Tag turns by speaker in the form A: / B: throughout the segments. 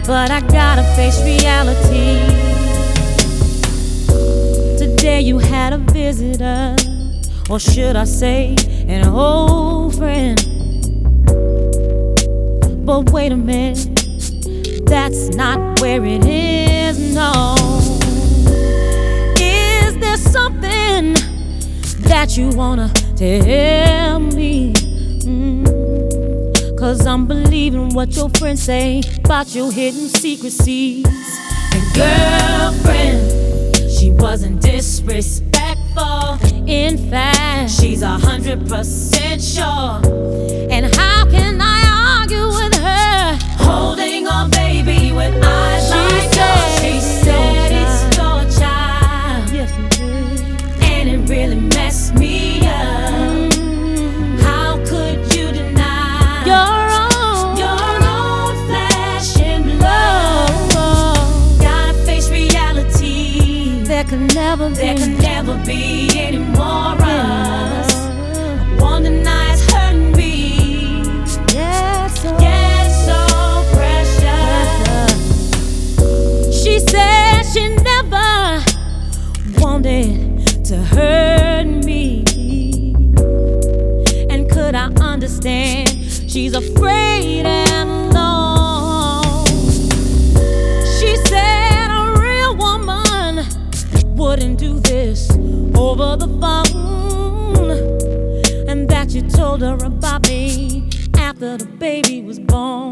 A: but I gotta face reality. Today you had a visitor, or should I say an old friend. But wait a minute, that's not where it is, no. Is there something that you wanna tell me? Cause I'm believing what your friends say about your hidden secrecies. And girlfriend, she wasn't disrespectful. In fact, she's 100% sure. And how can I argue with her? Holding on, baby, with eyes like yours. She said it's your child. Yes, it did. And it really messed me up. How could you deny your own flesh and blood? Gotta face reality. There could never be any more of us. One deny is hurting me. Yes, so precious. She said she never wanted to hurt me. And could I understand? She's afraid and alone. She said a real woman wouldn't do this over the phone, and that you told her about me after the baby was born.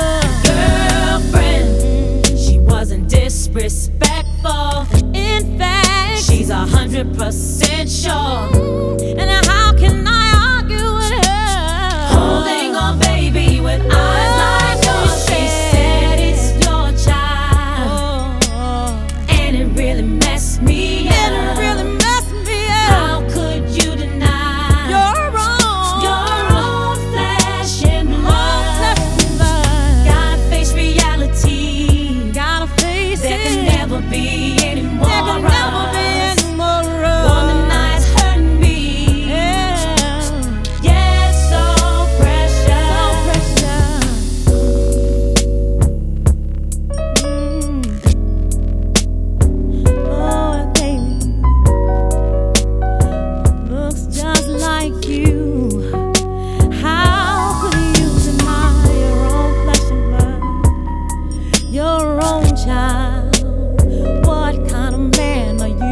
A: Girlfriend, she wasn't disrespectful. In fact, she's 100% sure. And how can I argue with her? Holding on, baby, with eyes like yours. She said it's your child, and it really messed me up. How could you deny your own flesh and blood? Gotta face reality. There can never be any more of us. One deny is hurting me. Yeah, it's so precious. Oh, baby, looks just like you. How could you deny your own flesh and blood, your own child? What kind of man are you?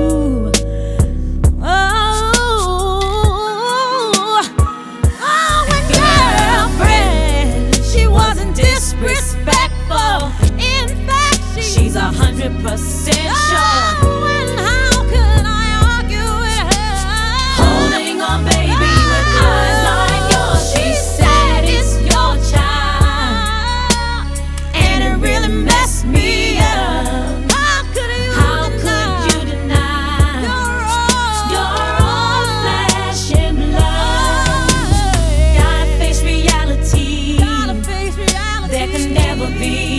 A: And girlfriend, she wasn't disrespectful. In fact, she's 100% sure. And how could I argue with her? Holding on, baby, with eyes like yours. She said it's your child, and it really messed me up. How could you deny your own flesh and blood? Gotta face reality. There can never be